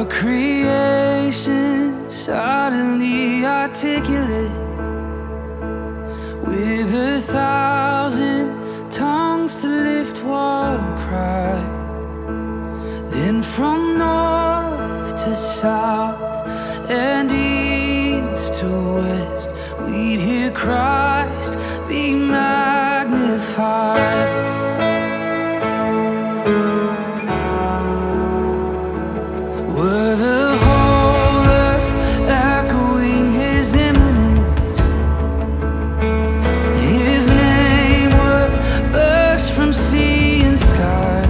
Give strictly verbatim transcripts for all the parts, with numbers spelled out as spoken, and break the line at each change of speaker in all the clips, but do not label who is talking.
creation suddenly articulate with a thousand tongues to lift one cry. Then from north to south and east to west, we'd hear Christ be magnified. Were the whole earth echoing His imminence, His name would burst from sea and sky,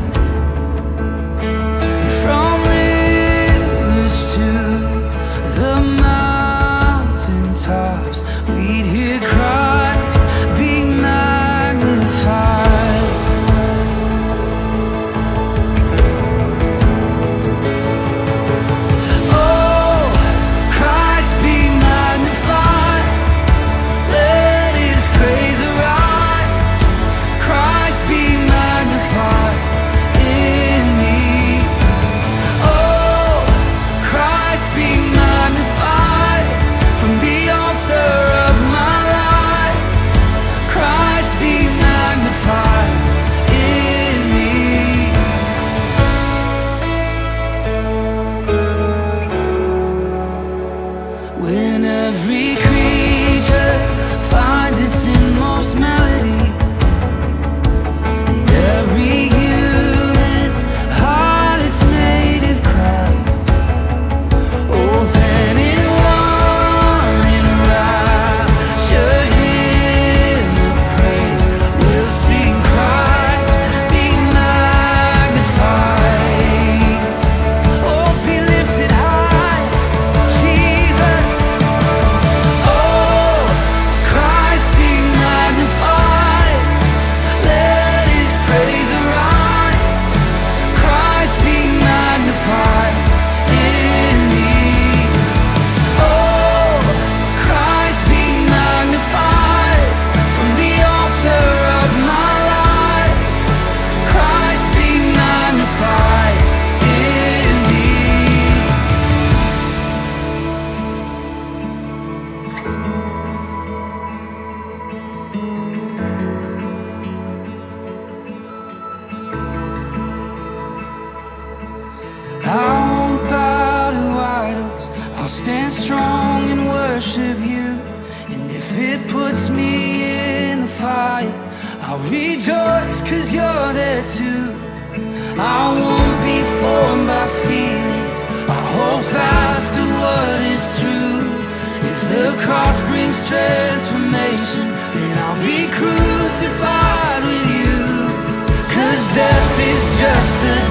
and from rivers to the mountain tops, we'd hear Christ be magnified. When every creature finds its inmost melody, and every human heart its native cry, oh, then in one enraptured hymn of praise we'll sing Christ be magnified. Oh, be lifted high, Jesus. I won't bow to idols, I'll stand strong and worship you. And if it puts me in the fire, I'll rejoice cause you're there too. I won't be formed by feelings, I'll hold fast to what is true. If the cross brings transformation, then I'll be crucified with you. Cause death is just a